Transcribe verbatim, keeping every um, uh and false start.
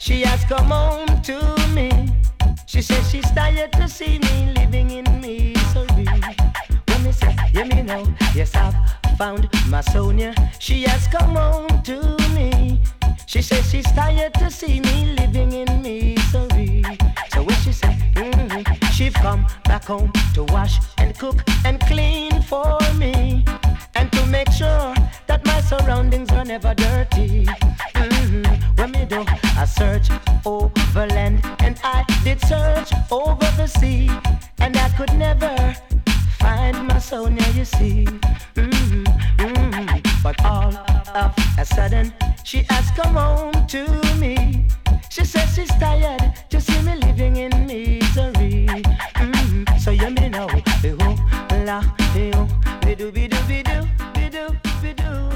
She has come home to me. She says she's tired to see me living in misery. When me say, yeah me know, yes I've found my Sonia. She has come home to me. She says she's tired to see me living in misery. So when she said, mm-hmm, she've come back home to wash and cook and clean for me, and to make sure that my surroundings are never dirty. Mm-hmm. When me do I search over land, and I did search over the sea, and I could never find my Sonia, you see. Mm-hmm. Mm-hmm. But all of a sudden she has come home to me. She says she's tired to see me living in misery. Mm-hmm. So you me know, be ho, la, be ho, be do, be do, be do, be do, be do.